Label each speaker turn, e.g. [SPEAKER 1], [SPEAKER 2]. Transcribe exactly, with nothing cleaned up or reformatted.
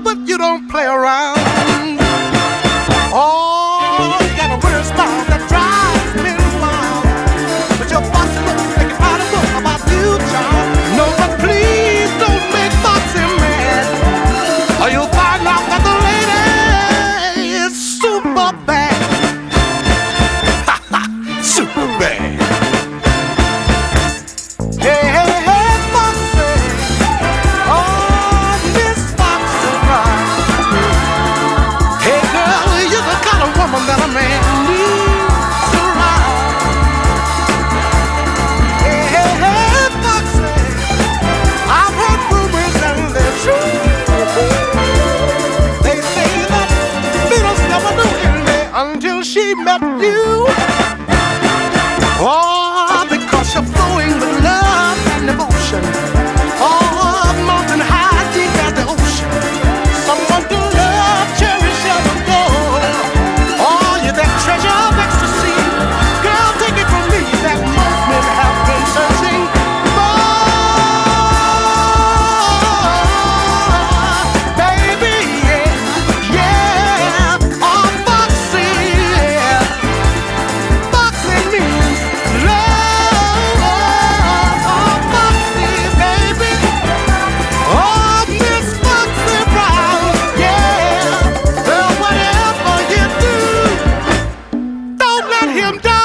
[SPEAKER 1] but you don't play around. Oh, you got a weird smile that drives me wild. But your boxy looks make it out of book about you, child. No, but please don't make Foxy mad, or you'll find out that the lady is super bad. Ha ha, super bad. Hey, hey, hey, Foxy. Oh, Miss Foxy Bride. Hey, girl, you're the kind of woman that a man needs around. Hey, hey, hey, Foxy. I've heard rumors and they're true. They say that Venus never knew Italy until she met you. Oh, because you're flowing with love and devotion. Oh, mountain high, deep as the ocean. Someone to love, cherish, and adore. Oh, you're that treasure of ecstasy. Girl, take it from me that most men have been searching for. Baby, yeah, yeah. Oh, Foxy, yeah. Foxy means love. Oh, Foxy, baby. Oh, Miss Foxy Brown, yeah. Well, whatever you do, don't let him down.